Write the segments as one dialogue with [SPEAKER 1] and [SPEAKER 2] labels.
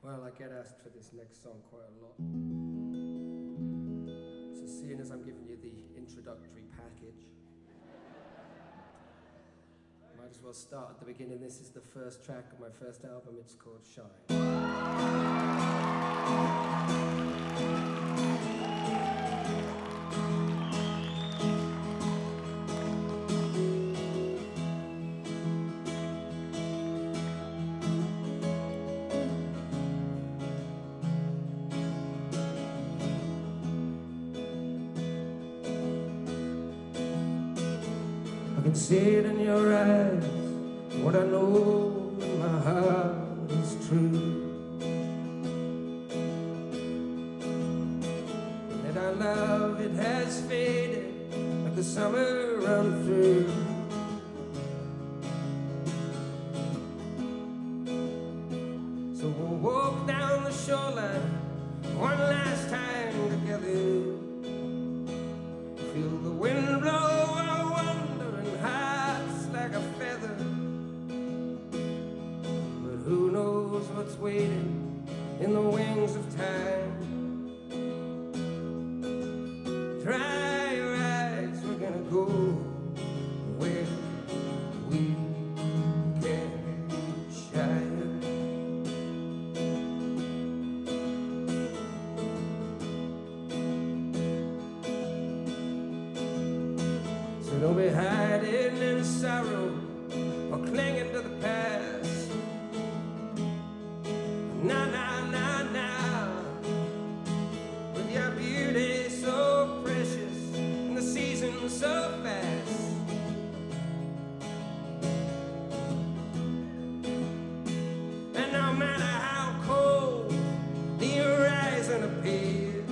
[SPEAKER 1] Well, I get asked for this next song quite a lot. So seeing as I'm giving you the introductory package, might as well start at the beginning. This is the first track of my first album. It's called Shine. I can see it in your eyes, what I know in my heart is true. That our love, it has faded like the summer run through. So we'll walk down the shoreline one last time together. Feel the wind blow our wandering hearts like a feather. But who knows what's waiting in the wings of time. Dry your eyes, we're gonna go where we can shine. So don't be hiding in sorrow or clinging to the past. Nah, nah, nah, nah. With your beauty so precious and the season so fast. And no matter how cold the horizon appears,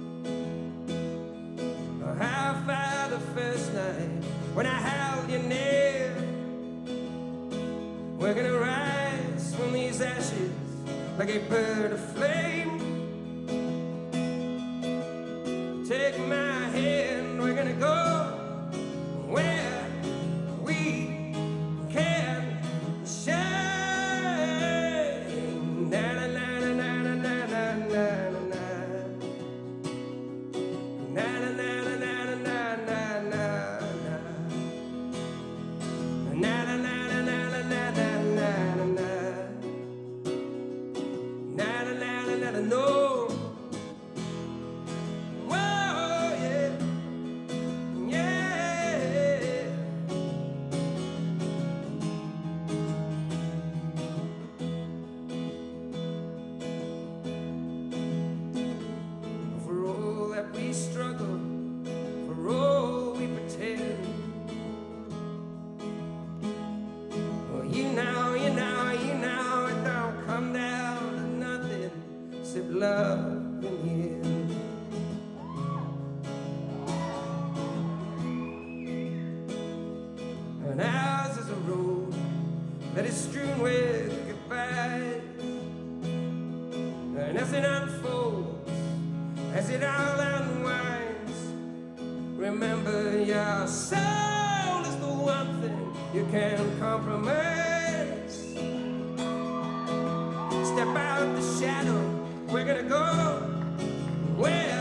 [SPEAKER 1] or how far the first night when I held you near, we're gonna rise from these ashes like a bird of flame. Take my hand, we're gonna go where we can shine. Na na na na na na na na na na. Na na na na na na na na na. Na na na na na na na na na. Na na na na na na no. Whoa, yeah, yeah. For all that we struggle, for all we pretend. Well, you know, it don't come down to nothing except love in the end. And ours is a road that is strewn with goodbyes. And as it unfolds, as it all unwinds, remember your soul is the one thing you can't compromise. Step out the shadow, we're gonna go where